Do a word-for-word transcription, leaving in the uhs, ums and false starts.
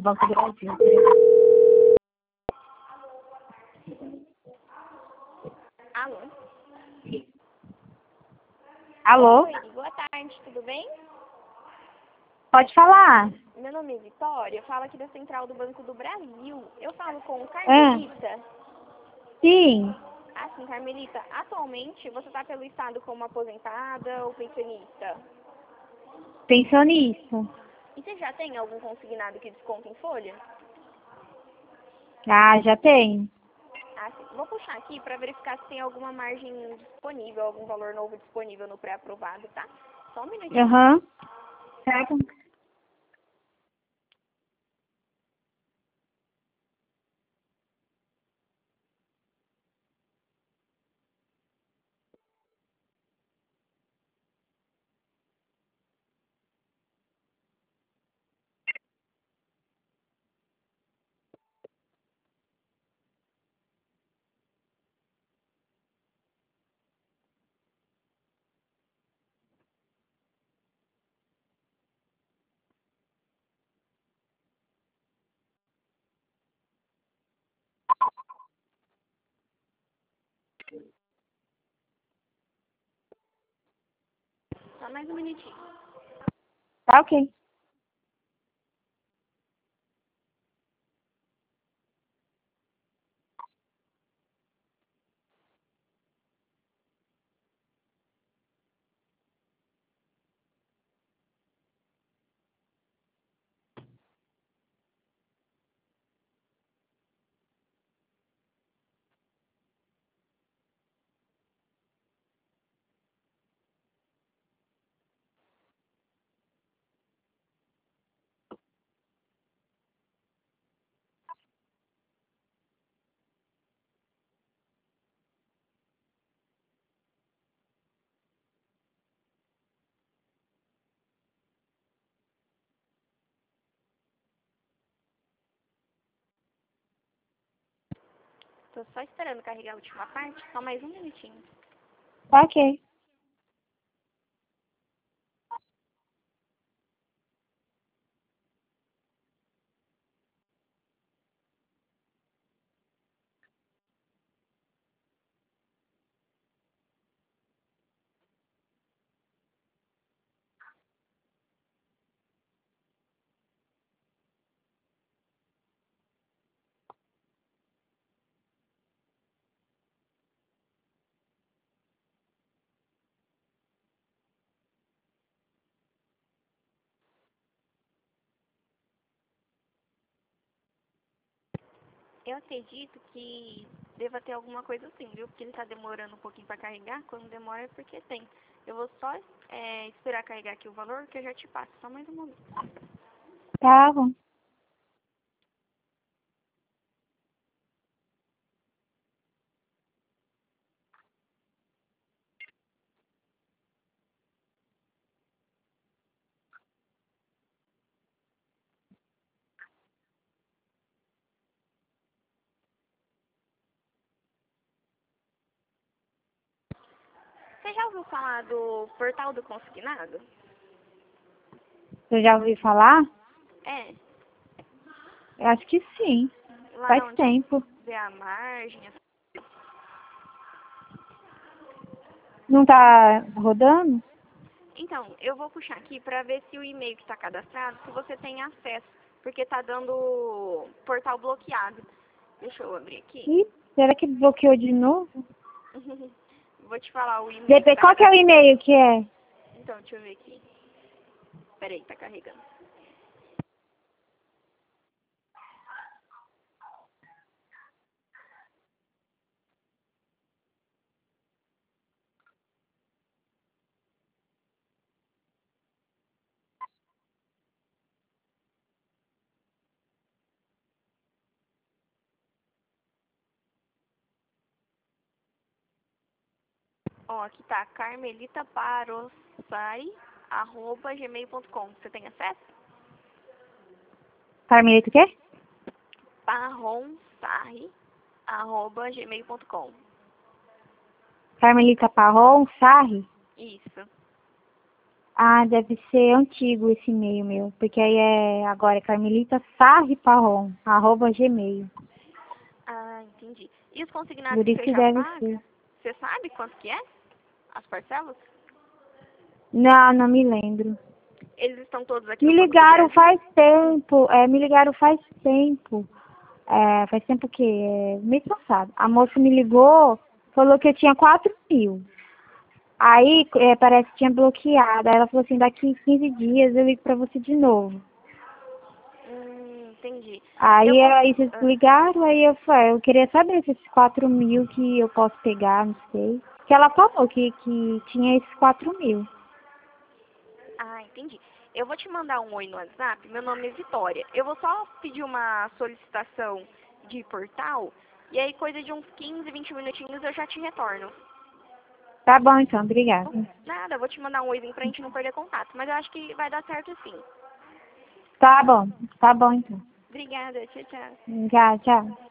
Banco do Brasil. Alô? Alô? Oi, boa tarde, tudo bem? Pode falar. Meu nome é Vitória, eu falo aqui da Central do Banco do Brasil. Eu falo com Ah, Carmelita. sim, Assim, Carmelita, atualmente você está pelo estado como aposentada ou pensionista? pensionista. E você já tem algum consignado que desconta em folha? Ah, já tem. Assim, vou puxar aqui para verificar se tem alguma margem disponível, algum valor novo disponível no pré-aprovado, tá? Só um minutinho. Aham. Certo? Só mais um minutinho. Tá ok. Tô só esperando carregar a última parte, só mais um minutinho. Tá ok. Eu acredito que deva ter alguma coisa assim, viu? Porque ele tá demorando um pouquinho pra carregar. Quando demora é porque tem. Eu vou só é, esperar carregar aqui o valor que eu já te passo. Só mais um momento. Tá bom. Você já ouviu falar do Portal do Consignado? Você já ouviu falar? É. Eu acho que sim. Lá Faz onde tempo. vê a margem. Não tá rodando? Então, eu vou puxar aqui pra ver se o e-mail que tá cadastrado, se você tem acesso. Porque tá dando portal bloqueado. Deixa eu abrir aqui. Ih, será que bloqueou de novo? Vou te falar o e-mail que Depois, tá qual que é o cadastrado. e-mail que é? Então, deixa eu ver aqui. Peraí, tá carregando. Ó, aqui tá carmelitaparossai, arroba gmail ponto com. Você tem acesso? Carmelita o quê? parronsarri, arroba gmail ponto com. Carmelita Parron, Sarri? Isso. Ah, deve ser antigo esse e-mail meu, porque aí é agora é carmelita sarriparron, arroba gmail. Ah, entendi. E os consignados Por que isso você que já deve ser. paga? Você sabe quanto que é? As parcelas? Não, não me lembro. Eles estão todos aqui Me no Banco do ligaram Brasil? faz tempo, é, me ligaram faz tempo. É, faz tempo que, é, mês passado. A moça me ligou, falou que eu tinha quatro mil. Aí, é, parece que tinha bloqueado. Aí ela falou assim, daqui quinze dias eu ligo pra você de novo. Hum, entendi. Eu Aí, vou... aí vocês ah, ligaram, aí eu falei, eu queria saber se esses quatro mil que eu posso pegar, não sei. Que ela falou que, que tinha esses quatro mil. ah, entendi. Eu vou te mandar um oi no WhatsApp. Meu nome é Vitória. Eu vou só pedir uma solicitação de portal. E aí, coisa de uns quinze, vinte minutinhos, eu já te retorno. Tá bom então, obrigada. Nada, eu vou te mandar um oizinho pra gente não perder contato. Mas eu acho que vai dar certo sim. Tá bom, tá bom então. Obrigada, tchau, tchau. Já, tchau.